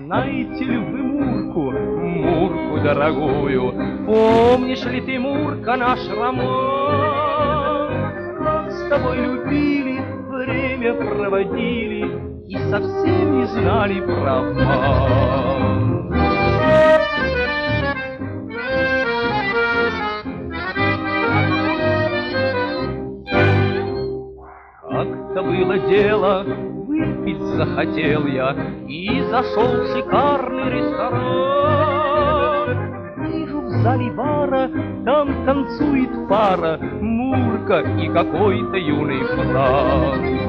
знаете ли вы Мурку, Мурку дорогую? Помнишь ли ты, Мурка, наш роман? Как с тобой любили, время проводили и совсем не знали про обман. Как-то было дело, выпить захотел я и зашел в шикарный ресторан. Вижу в зале бара, там танцует пара, Мурка и какой-то юный франт.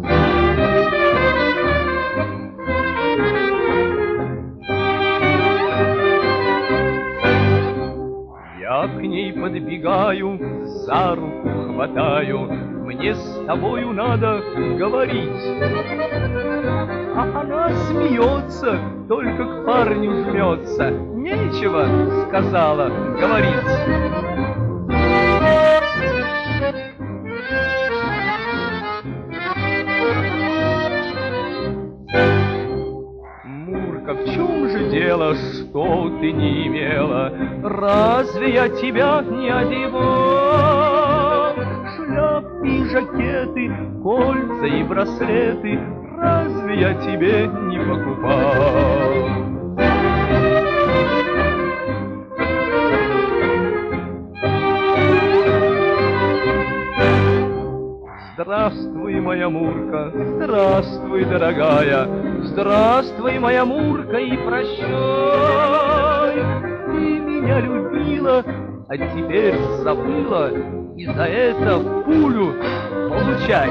Я к ней подбегаю, за руку хватаю, мне с тобою надо говорить. А она смеется, только к парню жмется. Нечего, сказала, говорить. Мурка, в чем же дело, что ты не имела? Разве я тебя не одевал? Шляпки и жакеты, кольца и браслеты, разве я тебе не покупал? Здравствуй, моя Мурка, здравствуй, дорогая, здравствуй, моя Мурка, и прощай. Ты меня любила, а теперь забыла, и за это пулю получай.